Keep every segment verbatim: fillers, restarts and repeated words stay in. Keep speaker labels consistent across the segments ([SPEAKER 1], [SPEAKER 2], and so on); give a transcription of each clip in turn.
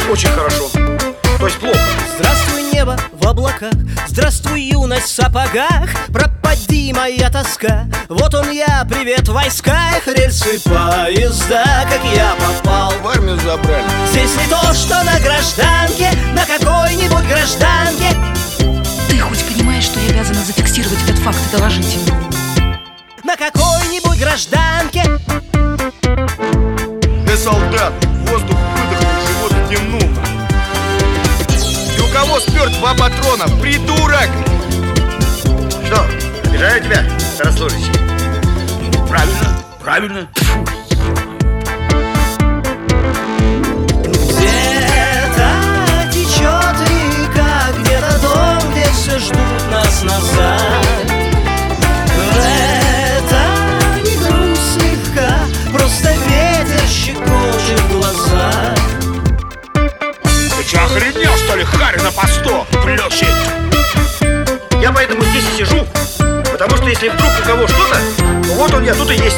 [SPEAKER 1] Очень хорошо. То есть плохо.
[SPEAKER 2] Здравствуй, небо в облаках, здравствуй, юность в сапогах. Пропади моя тоска, вот он я, привет в войсках. Рельсы поезда, как я попал
[SPEAKER 1] В армию забрали.
[SPEAKER 2] здесь не то, что на гражданке, на какой-нибудь гражданке.
[SPEAKER 3] Ты хоть понимаешь, что я обязана зафиксировать этот факт и доложить?
[SPEAKER 2] На какой-нибудь гражданке.
[SPEAKER 1] Ты солдат, воздух выдохнул, живот втянул. Ты у кого спер два патрона, придурок? Что, обижаю тебя, старослужащий? Правильно, правильно.
[SPEAKER 2] Где-то течет река, где-то дом, где все ждут нас назад. Это не грусть слегка, просто ветер щекочет глаза.
[SPEAKER 1] Ты че, охренел, что ли, харь на посту плющит? Я поэтому здесь и сижу, потому что если вдруг у кого что-то, то вот он я, тут и есть.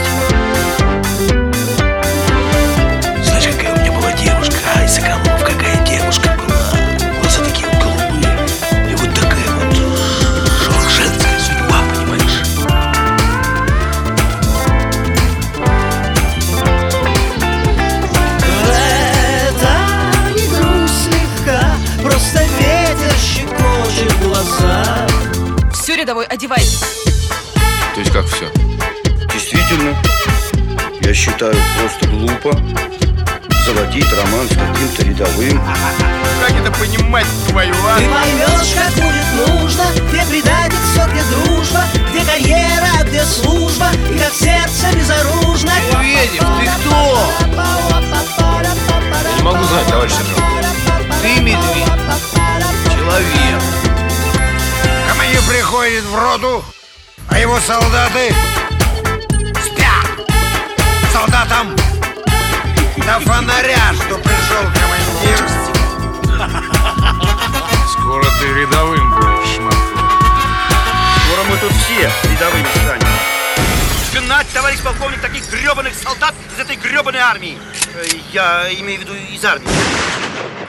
[SPEAKER 4] Знаешь, какая у меня была девушка? Ай, Соколов, какая девушка была. Глаза такие вот голубые. И вот такая вот женская судьба, понимаешь?
[SPEAKER 2] Это не грусть слегка, просто ветер щекочет глаза.
[SPEAKER 3] Все, рядовой, одевайтесь.
[SPEAKER 1] То есть как все? Действительно, я считаю просто глупо заводить роман с каким-то рядовым. Как это понимать, твою, а?
[SPEAKER 2] Ты поймешь, как будет нужно, где предательство, где дружба, где карьера, а где служба, и как сердце безоружно.
[SPEAKER 5] Медведев, ты кто?
[SPEAKER 1] Я не могу знать, товарищ сержант.
[SPEAKER 5] Ты медведь. Человек.
[SPEAKER 6] Командир приходит в роту, а его солдаты спят. Солдатам до фонаря, что пришел командир.
[SPEAKER 5] Скоро ты рядовым будешь, Шматко.
[SPEAKER 1] Скоро мы тут все рядовыми станем. Гнать, товарищ полковник, таких гребаных солдат из этой гребаной армии. Э, Я имею в виду из армии.